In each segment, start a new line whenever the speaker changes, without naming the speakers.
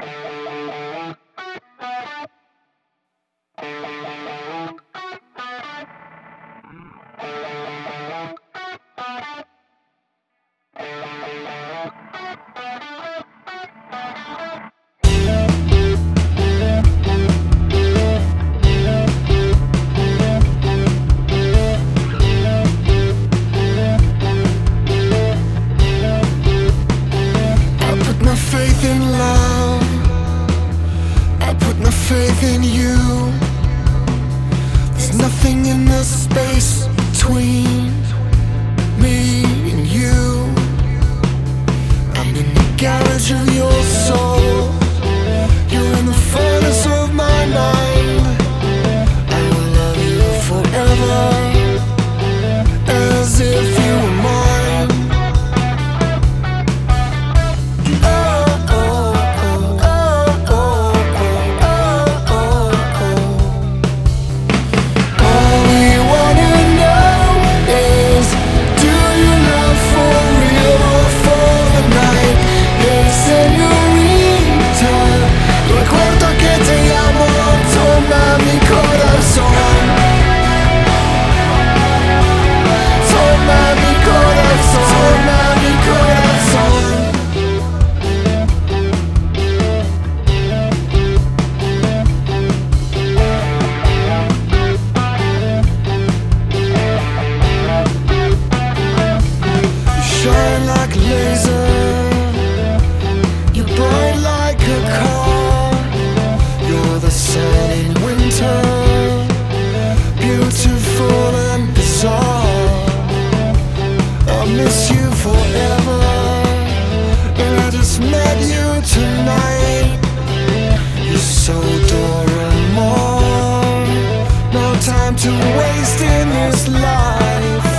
Faith in love, I put my faith in you. There's nothing in the space between me and you. I'm in the garage of your soul, you're in the furnace of my mind. I will love you forever, as if you were mine. Shine like a laser, you're bright like a car. You're the sun in winter, beautiful and bizarre. I miss you forever, and I just met you tonight. You're so adorable, no time to waste in this life.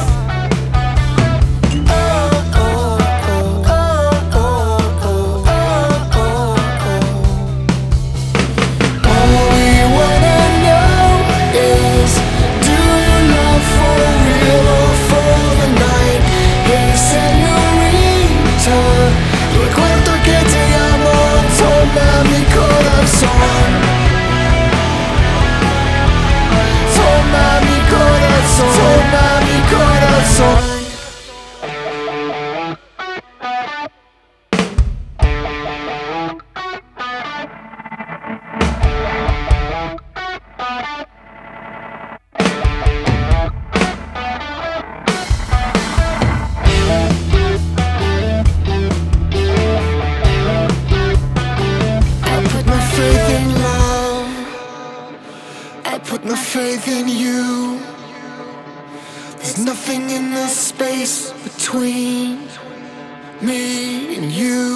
Put my faith in you. There's nothing in the space between me and you.